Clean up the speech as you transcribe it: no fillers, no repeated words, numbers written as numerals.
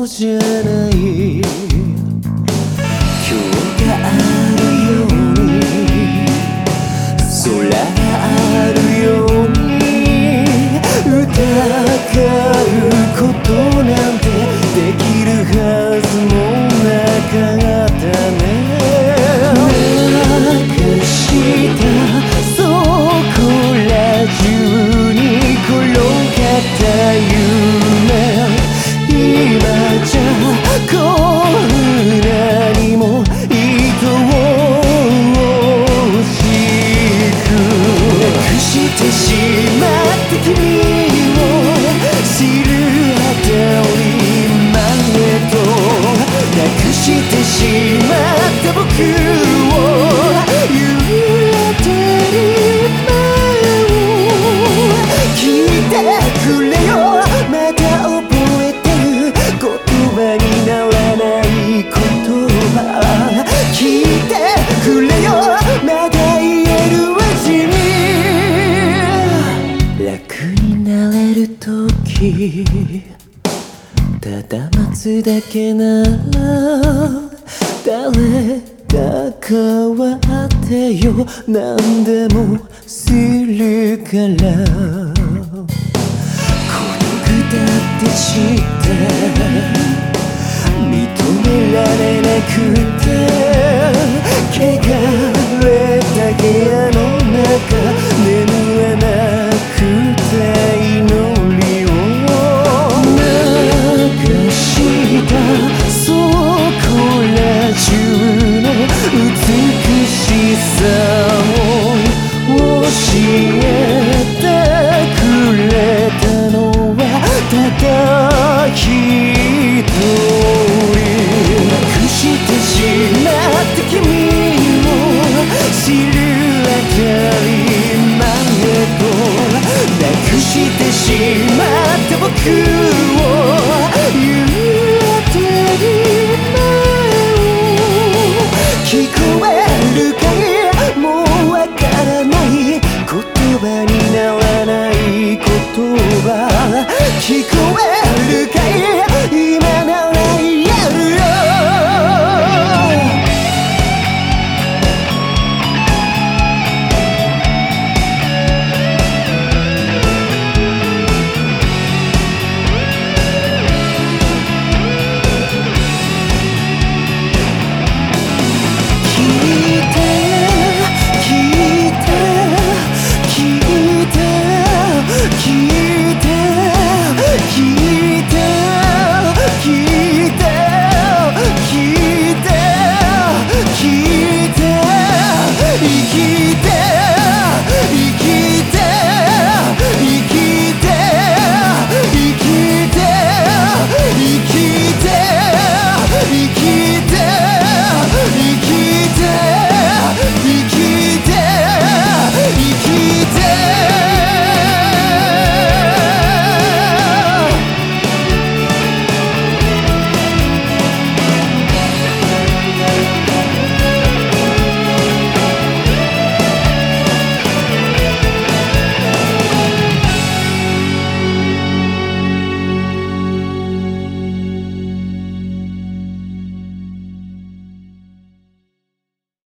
そうじゃない、今日があるように空があるように疑うことなんてできるはずもなかったね。なくしたそこら中に転がった夢、今じゃこんなにも愛おしくなくしてしまった君を知るあたりまでと、なくしてしまった僕を言うあたり前を聞いてくれよ。また覚えてる言葉にならない言葉、聞いてくれよ。まだ言える味に楽になれる時、ただ待つだけなら誰だかはってよ、何でもするからだって知って認められなくて